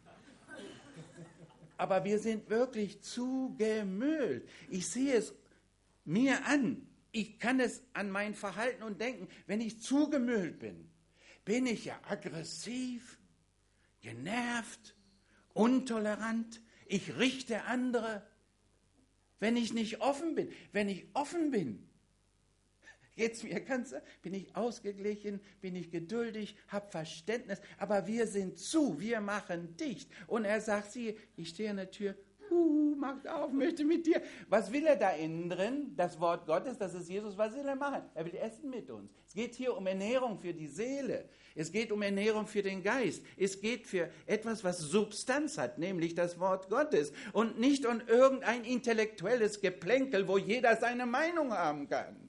Aber wir sind wirklich zugemüllt. Ich sehe es mir an. Ich kann es an mein Verhalten und Denken. Wenn ich zugemüllt bin, bin ich ja aggressiv, genervt, intolerant. Ich richte andere, wenn ich nicht offen bin. Wenn ich offen bin, geht's mir ganz, bin ich ausgeglichen, bin ich geduldig, habe Verständnis. Aber wir sind zu, wir machen dicht. Und er sagt, sie, ich stehe an der Tür, macht auf, möchte mit dir. Was will er da innen drin? Das Wort Gottes, das ist Jesus. Was will er machen? Er will essen mit uns. Es geht hier um Ernährung für die Seele. Es geht um Ernährung für den Geist. Es geht für etwas, was Substanz hat, nämlich das Wort Gottes. Und nicht um irgendein intellektuelles Geplänkel, wo jeder seine Meinung haben kann.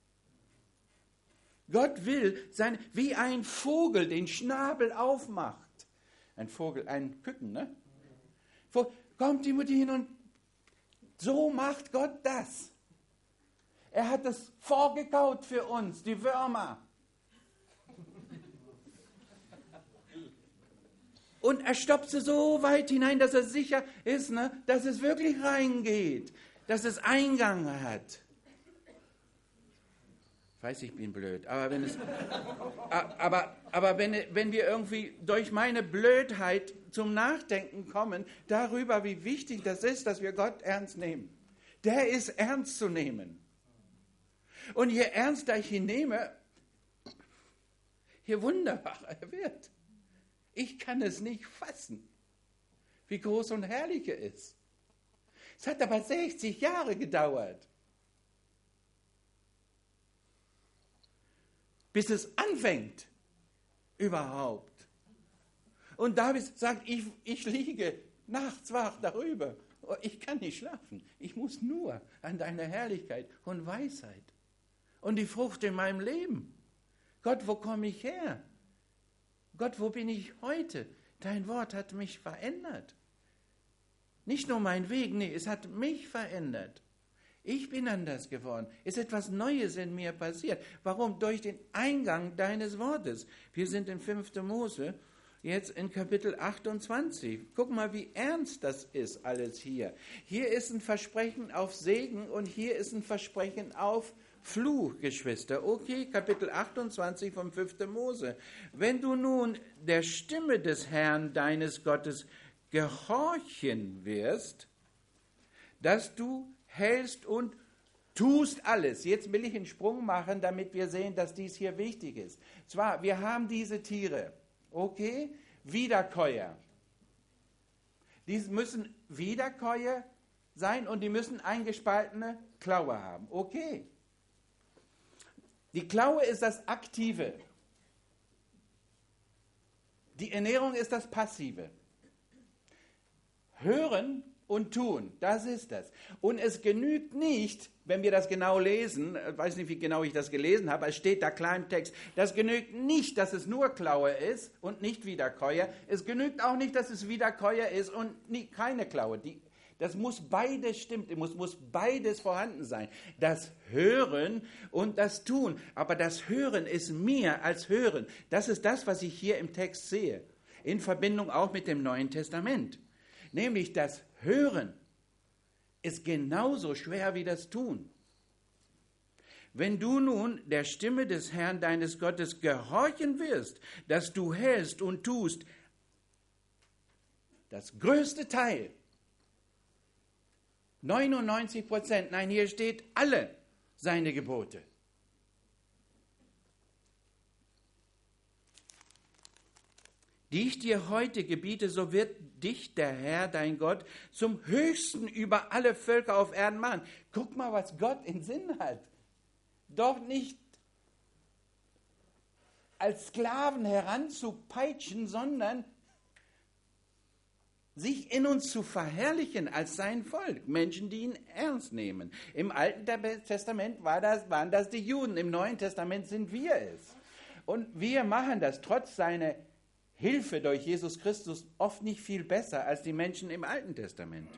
Gott will, wie ein Vogel den Schnabel aufmacht. Ein Vogel, ein Küken, ne? Kommt die Mutter hin und so macht Gott das. Er hat das vorgekaut für uns, die Würmer. Und er stopft sie so weit hinein, dass er sicher ist, ne, dass es wirklich reingeht, dass es Eingang hat. Ich weiß, ich bin blöd, aber wenn wir irgendwie durch meine Blödheit zum Nachdenken kommen, darüber, wie wichtig das ist, dass wir Gott ernst nehmen. Der ist ernst zu nehmen. Und je ernster ich ihn nehme, je wunderbarer er wird. Ich kann es nicht fassen, wie groß und herrlich er ist. Es hat aber 60 Jahre gedauert, bis es anfängt überhaupt. Und David sagt, ich liege nachts wach darüber. Ich kann nicht schlafen. Ich muss nur an deine Herrlichkeit und Weisheit und die Frucht in meinem Leben. Gott, wo komme ich her? Gott, wo bin ich heute? Dein Wort hat mich verändert. Nicht nur mein Weg, nee, es hat mich verändert. Ich bin anders geworden. Es ist etwas Neues in mir passiert. Warum? Durch den Eingang deines Wortes. Wir sind in 5. Mose, jetzt in Kapitel 28. Guck mal, wie ernst das ist alles hier. Hier ist ein Versprechen auf Segen und hier ist ein Versprechen auf Fluch, Geschwister. Okay, Kapitel 28 vom 5. Mose. Wenn du nun der Stimme des Herrn, deines Gottes, gehorchen wirst, dass du hältst und tust alles. Jetzt will ich einen Sprung machen, damit wir sehen, dass dies hier wichtig ist. Zwar, wir haben diese Tiere, okay, Wiederkäuer. Die müssen Wiederkäuer sein und die müssen eingespaltene Klaue haben, okay. Die Klaue ist das Aktive. Die Ernährung ist das Passive. Hören und tun, das ist das. Und es genügt nicht, wenn wir das genau lesen, ich weiß nicht, wie genau ich das gelesen habe, es steht da klar im Text, das genügt nicht, dass es nur Klaue ist und nicht Wiederkäuer. Es genügt auch nicht, dass es Wiederkäuer ist und keine Klaue. Das muss beides stimmen, muss beides vorhanden sein. Das Hören und das Tun. Aber das Hören ist mehr als Hören. Das ist das, was ich hier im Text sehe. In Verbindung auch mit dem Neuen Testament. Nämlich das Hören ist genauso schwer wie das Tun. Wenn du nun der Stimme des Herrn deines Gottes gehorchen wirst, dass du hältst und tust, das größte Teil, 99%, nein, hier steht alle seine Gebote. Die ich dir heute gebiete, so wird dich der Herr, dein Gott, zum Höchsten über alle Völker auf Erden machen. Guck mal, was Gott in Sinn hat. Doch nicht als Sklaven heranzupeitschen, sondern sich in uns zu verherrlichen als sein Volk. Menschen, die ihn ernst nehmen. Im Alten Testament waren das die Juden, im Neuen Testament sind wir es. Und wir machen das trotz seiner Hilfe durch Jesus Christus oft nicht viel besser als die Menschen im Alten Testament.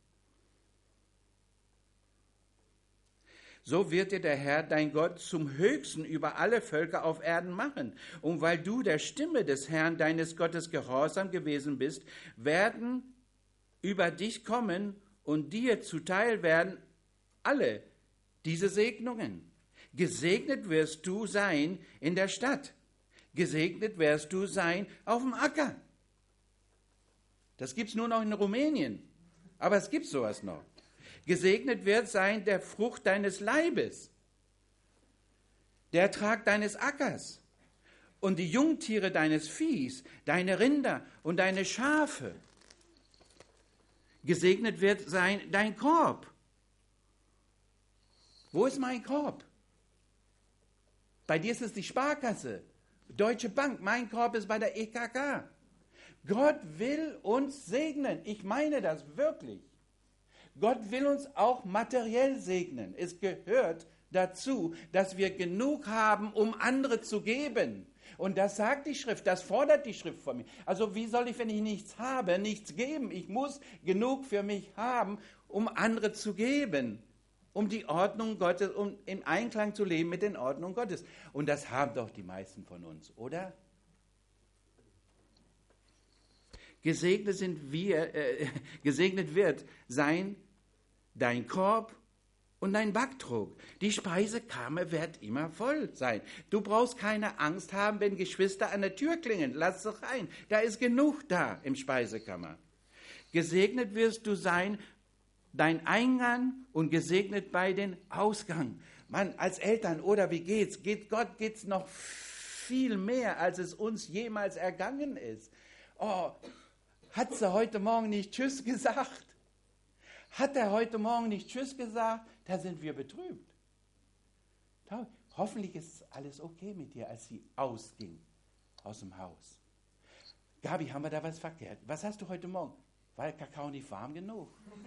So wird dir der Herr, dein Gott, zum Höchsten über alle Völker auf Erden machen. Und weil du der Stimme des Herrn, deines Gottes, gehorsam gewesen bist, werden über dich kommen und dir zuteil werden alle diese Segnungen. Gesegnet wirst du sein in der Stadt. Gesegnet wirst du sein auf dem Acker. Das gibt es nur noch in Rumänien. Aber es gibt sowas noch. Gesegnet wird sein der Frucht deines Leibes, der Ertrag deines Ackers und die Jungtiere deines Viehs, deine Rinder und deine Schafe. Gesegnet wird sein dein Korb. Wo ist mein Korb? Bei dir ist es die Sparkasse. Deutsche Bank, mein Korb ist bei der EKK. Gott will uns segnen. Ich meine das wirklich. Gott will uns auch materiell segnen. Es gehört dazu, dass wir genug haben, um andere zu geben. Und das sagt die Schrift, das fordert die Schrift von mir. Also wie soll ich, wenn ich nichts habe, nichts geben? Ich muss genug für mich haben, um andere zu geben. Um die Ordnung Gottes, um in Einklang zu leben mit den Ordnungen Gottes. Und das haben doch die meisten von uns, oder? Gesegnet wird sein dein Korb und dein Backtrog. Die Speisekammer wird immer voll sein. Du brauchst keine Angst haben, wenn Geschwister an der Tür klingeln. Lass doch rein. Da ist genug da im Speisekammer. Gesegnet wirst du sein dein Eingang und gesegnet bei den Ausgang. Mann, als Eltern, oder wie geht's? Gott geht's noch viel mehr, als es uns jemals ergangen ist. Oh, hat sie heute Morgen nicht Tschüss gesagt? Hat er heute Morgen nicht Tschüss gesagt? Da sind wir betrübt. Hoffentlich ist alles okay mit dir, als sie ausging aus dem Haus. Gabi, haben wir da was verkehrt? Was hast du heute Morgen? War der Kakao nicht warm genug?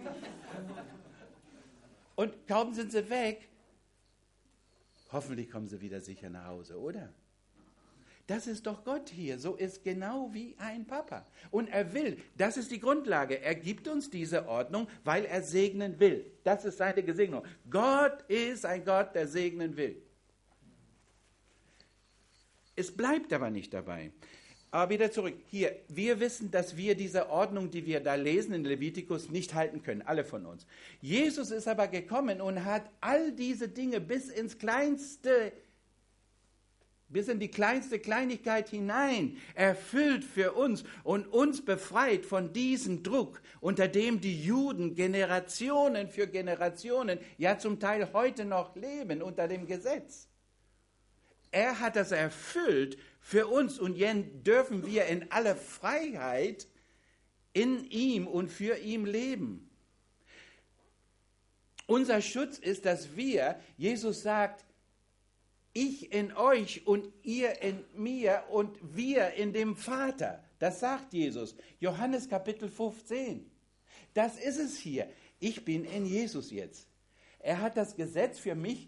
Und kaum sind sie weg, hoffentlich kommen sie wieder sicher nach Hause, oder? Das ist doch Gott hier. So ist genau wie ein Papa. Und er will, das ist die Grundlage. Er gibt uns diese Ordnung, weil er segnen will. Das ist seine Gesegnung. Gott ist ein Gott, der segnen will. Es bleibt aber nicht dabei. Aber wieder zurück. Hier, wir wissen, dass wir diese Ordnung, die wir da lesen in Levitikus, nicht halten können. Alle von uns. Jesus ist aber gekommen und hat all diese Dinge bis in die kleinste Kleinigkeit hinein erfüllt für uns und uns befreit von diesem Druck, unter dem die Juden Generationen für Generationen, ja zum Teil heute noch leben, unter dem Gesetz. Er hat das erfüllt für uns und jetzt dürfen wir in aller Freiheit in ihm und für ihn leben. Unser Schutz ist, dass Jesus sagt, ich in euch und ihr in mir und wir in dem Vater. Das sagt Jesus. Johannes Kapitel 15. Das ist es hier. Ich bin in Jesus jetzt. Er hat das Gesetz für mich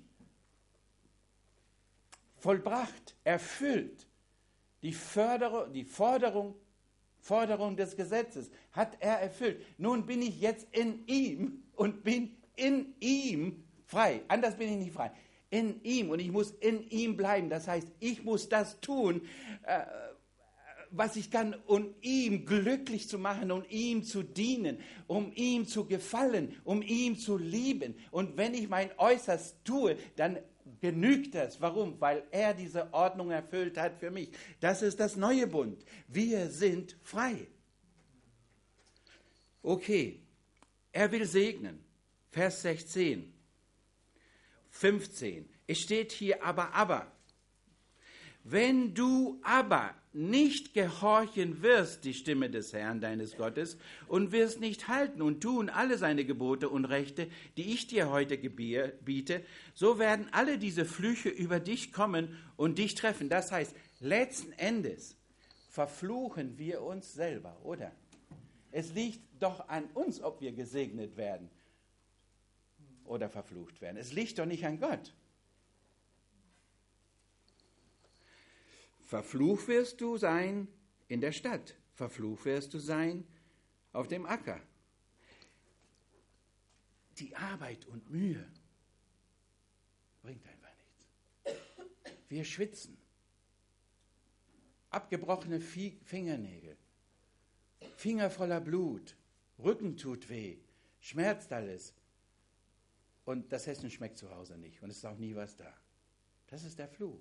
vollbracht, erfüllt. Die Forderung des Gesetzes hat er erfüllt. Nun bin ich jetzt in ihm und bin in ihm frei. Anders bin ich nicht frei. In ihm und ich muss in ihm bleiben. Das heißt, ich muss das tun, was ich kann, um ihm glücklich zu machen, um ihm zu dienen, um ihm zu gefallen, um ihm zu lieben. Und wenn ich mein Äußerstes tue, dann genügt das. Warum? Weil er diese Ordnung erfüllt hat für mich. Das ist das neue Bund. Wir sind frei. Okay, er will segnen. Vers 16. 15. Es steht hier aber. Wenn du aber nicht gehorchen wirst, die Stimme des Herrn, deines Gottes, und wirst nicht halten und tun alle seine Gebote und Rechte, die ich dir heute gebiete, so werden alle diese Flüche über dich kommen und dich treffen. Das heißt, letzten Endes verfluchen wir uns selber, oder? Es liegt doch an uns, ob wir gesegnet werden oder verflucht werden. Es liegt doch nicht an Gott. Verflucht wirst du sein in der Stadt. Verflucht wirst du sein auf dem Acker. Die Arbeit und Mühe bringt einfach nichts. Wir schwitzen. Abgebrochene Fingernägel. Finger voller Blut. Rücken tut weh. Schmerzt alles. Und das Essen schmeckt zu Hause nicht. Und es ist auch nie was da. Das ist der Fluch.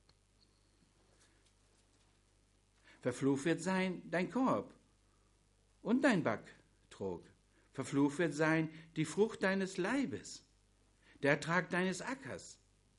Verflucht wird sein dein Korb und dein Backtrog. Verflucht wird sein die Frucht deines Leibes, der Ertrag deines Ackers,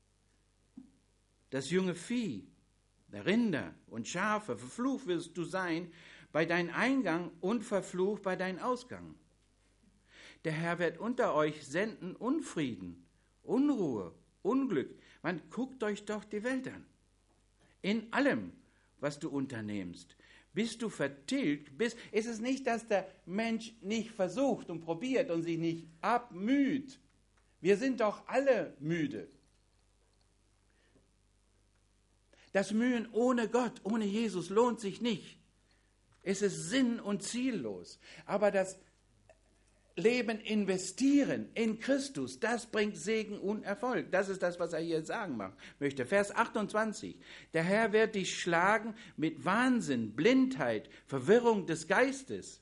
das junge Vieh, der Rinder und Schafe. Verflucht wirst du sein bei deinem Eingang und verflucht bei deinem Ausgang. Der Herr wird unter euch senden Unfrieden, Unruhe, Unglück. Man guckt euch doch die Welt an. In allem, was du unternehmst, bist du vertilgt, ist es nicht, dass der Mensch nicht versucht und probiert und sich nicht abmüht. Wir sind doch alle müde. Das Mühen ohne Gott, ohne Jesus lohnt sich nicht. Es ist sinn- und ziellos. Aber das Leben investieren in Christus, das bringt Segen und Erfolg. Das ist das, was er hier sagen möchte. Vers 28. Der Herr wird dich schlagen mit Wahnsinn, Blindheit, Verwirrung des Geistes.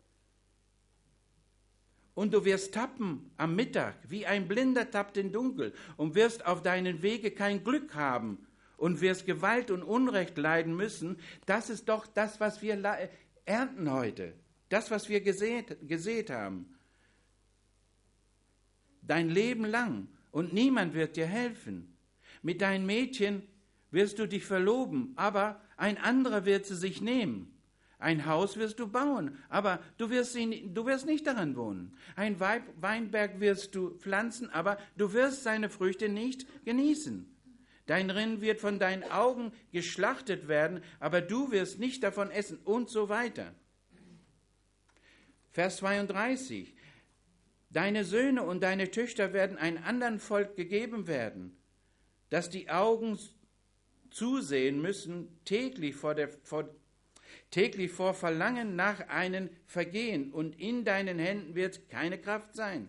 Und du wirst tappen am Mittag, wie ein Blinder tappt im Dunkel, und wirst auf deinen Wege kein Glück haben und wirst Gewalt und Unrecht leiden müssen. Das ist doch das, was wir ernten heute. Das, was wir gesät haben. Dein Leben lang und niemand wird dir helfen. Mit deinen Mädchen wirst du dich verloben, aber ein anderer wird sie sich nehmen. Ein Haus wirst du bauen, aber du wirst nicht daran wohnen. Ein Weinberg wirst du pflanzen, aber du wirst seine Früchte nicht genießen. Dein Rind wird von deinen Augen geschlachtet werden, aber du wirst nicht davon essen und so weiter. Vers 32. Deine Söhne und deine Töchter werden einem anderen Volk gegeben werden, das die Augen zusehen müssen, täglich vor Verlangen nach einem Vergehen, und in deinen Händen wird keine Kraft sein.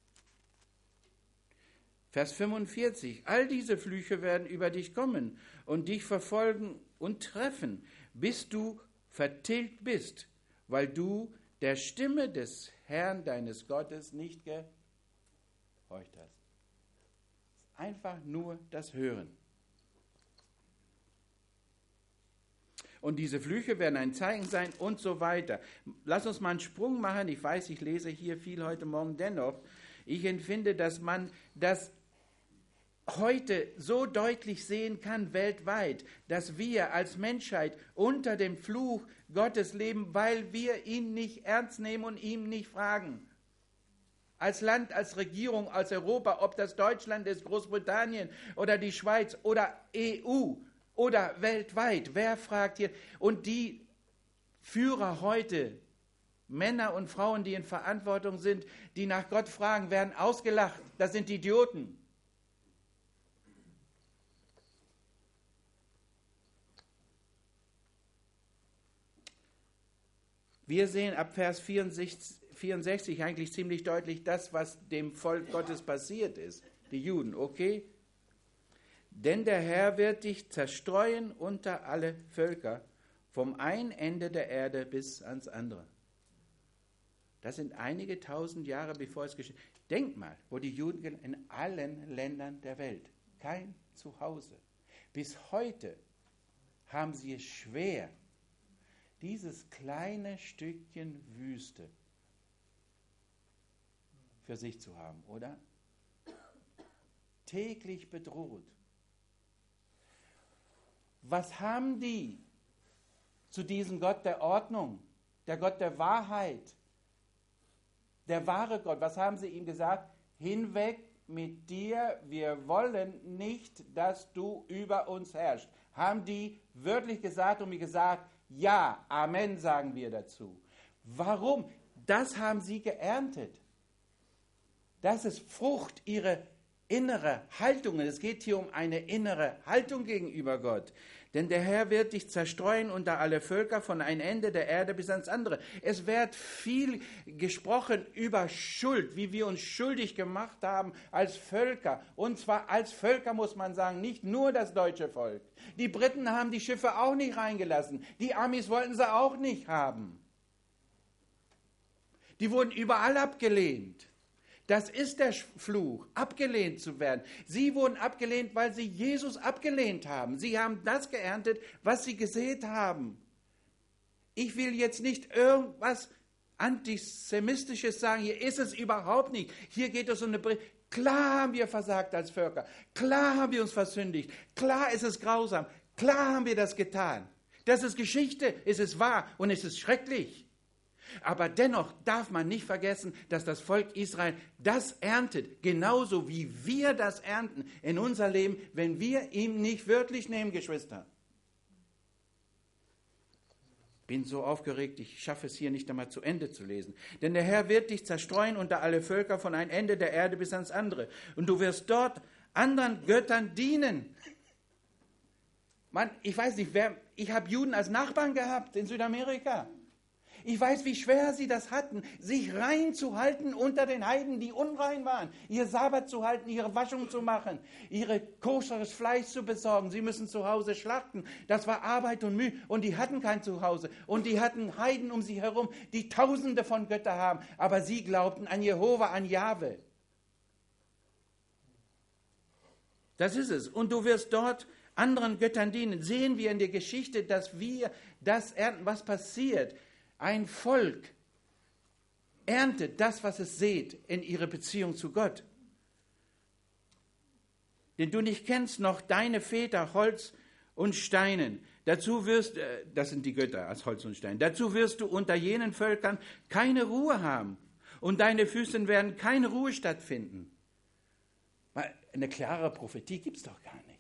Vers 45, all diese Flüche werden über dich kommen und dich verfolgen und treffen, bis du vertilgt bist, weil du der Stimme des Herrn, deines Gottes, nicht gehorcht hast. Einfach nur das Hören. Und diese Flüche werden ein Zeichen sein und so weiter. Lass uns mal einen Sprung machen. Ich weiß, ich lese hier viel heute Morgen, dennoch. Ich empfinde, dass man das heute so deutlich sehen kann weltweit, dass wir als Menschheit unter dem Fluch Gottes leben, weil wir ihn nicht ernst nehmen und ihm nicht fragen. Als Land, als Regierung, als Europa, ob das Deutschland ist, Großbritannien oder die Schweiz oder EU oder weltweit, wer fragt hier? Und die Führer heute, Männer und Frauen, die in Verantwortung sind, die nach Gott fragen, werden ausgelacht. Das sind Idioten. Wir sehen ab Vers 64 eigentlich ziemlich deutlich das, was dem Volk Gottes passiert ist. Die Juden, okay? Denn der Herr wird dich zerstreuen unter alle Völker, vom einen Ende der Erde bis ans andere. Das sind einige tausend Jahre, bevor es geschieht. Denk mal, wo die Juden in allen Ländern der Welt, kein Zuhause. Bis heute haben sie es schwer, dieses kleine Stückchen Wüste für sich zu haben, oder? Täglich bedroht. Was haben die zu diesem Gott der Ordnung, der Gott der Wahrheit, der wahre Gott? Was haben sie ihm gesagt? Hinweg mit dir, wir wollen nicht, dass du über uns herrschst. Haben die wörtlich gesagt und mir gesagt, ja, Amen sagen wir dazu. Warum? Das haben sie geerntet. Das ist Frucht ihrer inneren Haltung. Es geht hier um eine innere Haltung gegenüber Gott. Denn der Herr wird dich zerstreuen unter alle Völker von einem Ende der Erde bis ans andere. Es wird viel gesprochen über Schuld, wie wir uns schuldig gemacht haben als Völker. Und zwar als Völker muss man sagen, nicht nur das deutsche Volk. Die Briten haben die Schiffe auch nicht reingelassen. Die Amis wollten sie auch nicht haben. Die wurden überall abgelehnt. Das ist der Fluch, abgelehnt zu werden. Sie wurden abgelehnt, weil sie Jesus abgelehnt haben. Sie haben das geerntet, was sie gesät haben. Ich will jetzt nicht irgendwas Antisemitisches sagen. Hier ist es überhaupt nicht. Hier geht es um eine... Klar haben wir versagt als Völker. Klar haben wir uns versündigt. Klar ist es grausam. Klar haben wir das getan. Das ist Geschichte, es ist wahr und es ist schrecklich. Aber dennoch darf man nicht vergessen, dass das Volk Israel das erntet, genauso wie wir das ernten in unser Leben, wenn wir ihm nicht wörtlich nehmen, Geschwister. Bin so aufgeregt, ich schaffe es hier nicht einmal zu Ende zu lesen. Denn der Herr wird dich zerstreuen unter alle Völker von einem Ende der Erde bis ans andere. Und du wirst dort anderen Göttern dienen. Mann, ich weiß nicht, ich habe Juden als Nachbarn gehabt in Südamerika. Ich weiß, wie schwer sie das hatten, sich rein zu halten unter den Heiden, die unrein waren, ihr Sabbat zu halten, ihre Waschung zu machen, ihre koscheres Fleisch zu besorgen. Sie müssen zu Hause schlachten. Das war Arbeit und Mühe. Und die hatten kein Zuhause. Und die hatten Heiden um sie herum, die Tausende von Göttern haben. Aber sie glaubten an Jehova, an Jahwe. Das ist es. Und du wirst dort anderen Göttern dienen. Sehen wir in der Geschichte, dass wir das ernten, was passiert. Ein Volk erntet das, was es sät, in ihrer Beziehung zu Gott. Denn du nicht kennst noch deine Väter Holz und Steinen. Dazu wirst, das sind die Götter als Holz und Stein. Dazu wirst du unter jenen Völkern keine Ruhe haben. Und deine Füßen werden keine Ruhe stattfinden. Eine klare Prophetie gibt es doch gar nicht.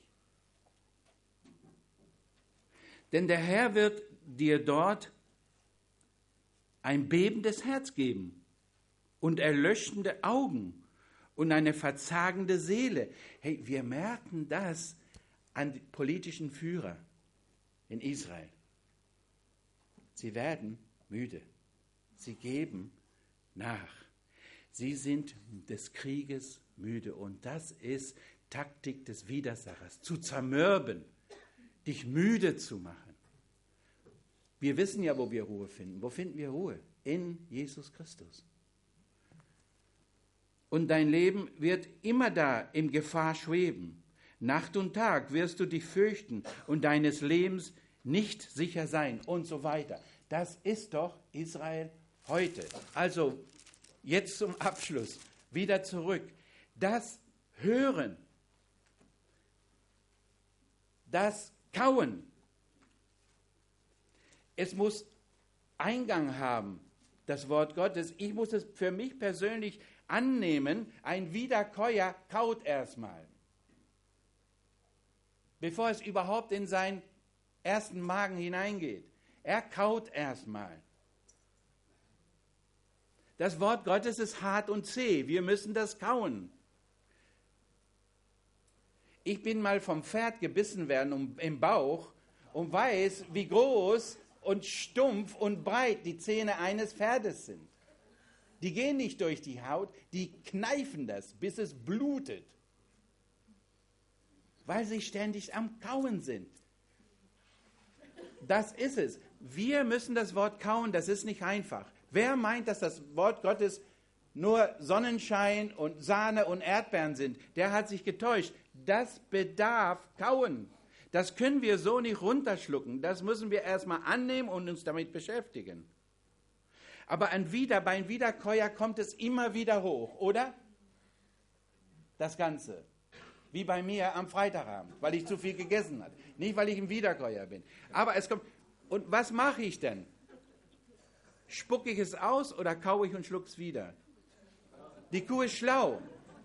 Denn der Herr wird dir dort ein bebendes Herz geben und erlöschende Augen und eine verzagende Seele. Hey, wir merken das an die politischen Führer in Israel. Sie werden müde. Sie geben nach. Sie sind des Krieges müde. Und das ist Taktik des Widersachers, zu zermürben, dich müde zu machen. Wir wissen ja, wo wir Ruhe finden. Wo finden wir Ruhe? In Jesus Christus. Und dein Leben wird immer da in Gefahr schweben. Nacht und Tag wirst du dich fürchten und deines Lebens nicht sicher sein und so weiter. Das ist doch Israel heute. Also jetzt zum Abschluss wieder zurück. Das Hören, das Kauen, es muss Eingang haben, das Wort Gottes. Ich muss es für mich persönlich annehmen. Ein Wiederkäuer kaut erstmal, bevor es überhaupt in seinen ersten Magen hineingeht. Er kaut erstmal. Das Wort Gottes ist hart und zäh. Wir müssen das kauen. Ich bin mal vom Pferd gebissen worden im Bauch und weiß, wie groß und stumpf und breit die Zähne eines Pferdes sind. Die gehen nicht durch die Haut, die kneifen das, bis es blutet, weil sie ständig am Kauen sind. Das ist es. Wir müssen das Wort kauen, das ist nicht einfach. Wer meint, dass das Wort Gottes nur Sonnenschein und Sahne und Erdbeeren sind, der hat sich getäuscht. Das bedarf Kauen. Das können wir so nicht runterschlucken. Das müssen wir erstmal annehmen und uns damit beschäftigen. Aber beim Wiederkäuer kommt es immer wieder hoch, oder? Das Ganze. Wie bei mir am Freitagabend, weil ich zu viel gegessen habe. Nicht, weil ich ein Wiederkäuer bin. Aber es kommt. Und was mache ich denn? Spucke ich es aus oder kaue ich und schlucke es wieder? Die Kuh ist schlau.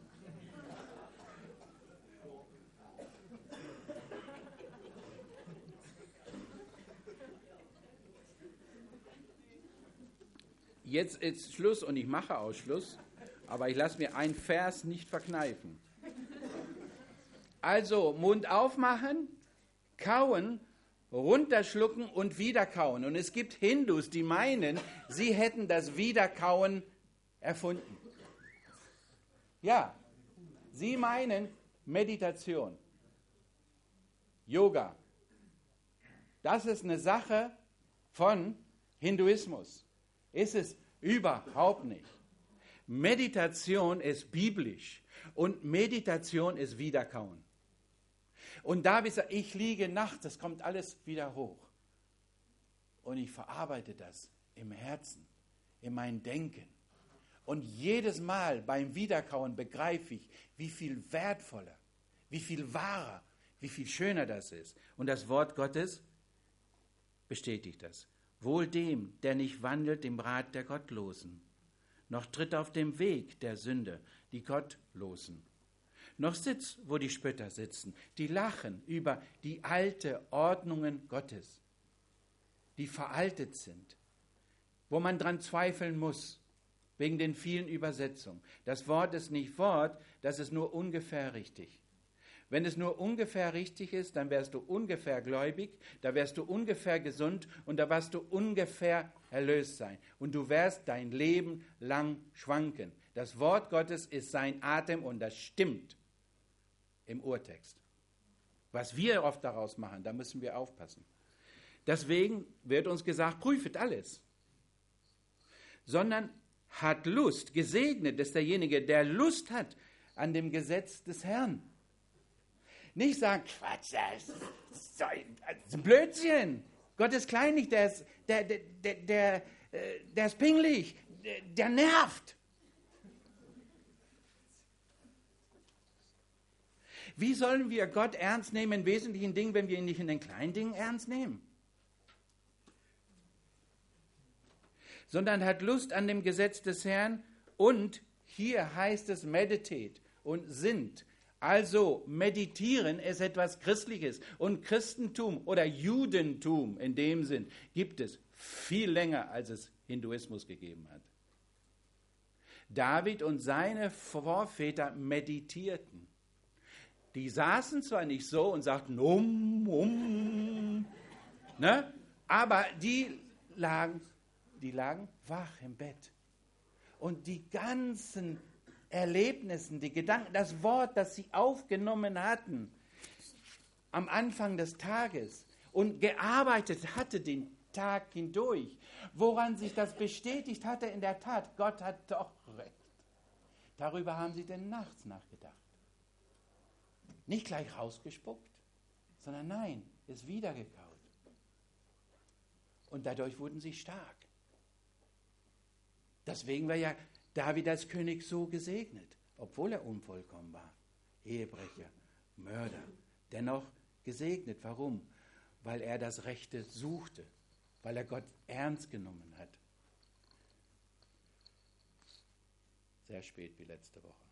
Jetzt ist Schluss und ich mache Ausschluss, aber ich lasse mir einen Vers nicht verkneifen. Also Mund aufmachen, kauen, runterschlucken und wieder kauen. Und es gibt Hindus, die meinen, sie hätten das Wiederkauen erfunden. Ja, sie meinen Meditation, Yoga. Das ist eine Sache von Hinduismus. Ist es überhaupt nicht. Meditation ist biblisch und Meditation ist Wiederkauen. Und David sagt, ich liege nachts, das kommt alles wieder hoch. Und ich verarbeite das im Herzen, in mein Denken. Und jedes Mal beim Wiederkauen begreife ich, wie viel wertvoller, wie viel wahrer, wie viel schöner das ist. Und das Wort Gottes bestätigt das. Wohl dem, der nicht wandelt im Rat der Gottlosen, noch tritt auf dem Weg der Sünde, die Gottlosen, noch sitzt, wo die Spötter sitzen, die lachen über die alten Ordnungen Gottes, die veraltet sind, wo man dran zweifeln muss, wegen den vielen Übersetzungen. Das Wort ist nicht Wort, das ist nur ungefähr richtig. Wenn es nur ungefähr richtig ist, dann wärst du ungefähr gläubig, da wärst du ungefähr gesund und da wirst du ungefähr erlöst sein. Und du wirst dein Leben lang schwanken. Das Wort Gottes ist sein Atem und das stimmt im Urtext. Was wir oft daraus machen, da müssen wir aufpassen. Deswegen wird uns gesagt, prüfet alles. Sondern hat Lust, gesegnet ist derjenige, der Lust hat an dem Gesetz des Herrn. Nicht sagen, Quatsch, das ist ein Blödsinn. Gott ist kleinlich, der ist pingelig, der nervt. Wie sollen wir Gott ernst nehmen in wesentlichen Dingen, wenn wir ihn nicht in den kleinen Dingen ernst nehmen? Sondern hat Lust an dem Gesetz des Herrn und hier heißt es meditate und sinnt. Also meditieren ist etwas Christliches und Christentum oder Judentum in dem Sinn gibt es viel länger, als es Hinduismus gegeben hat. David und seine Vorväter meditierten. Die saßen zwar nicht so und sagten, ne? Aber die lagen wach im Bett. Und die ganzen Erlebnissen, die Gedanken, das Wort, das sie aufgenommen hatten am Anfang des Tages und gearbeitet hatte den Tag hindurch, woran sich das bestätigt hatte, in der Tat, Gott hat doch recht. Darüber haben sie denn nachts nachgedacht. Nicht gleich rausgespuckt, sondern nein, es wiedergekaut. Und dadurch wurden sie stark. Deswegen war ja David als König so gesegnet, obwohl er unvollkommen war. Ehebrecher, Mörder, dennoch gesegnet. Warum? Weil er das Rechte suchte, weil er Gott ernst genommen hat. Sehr spät wie letzte Woche.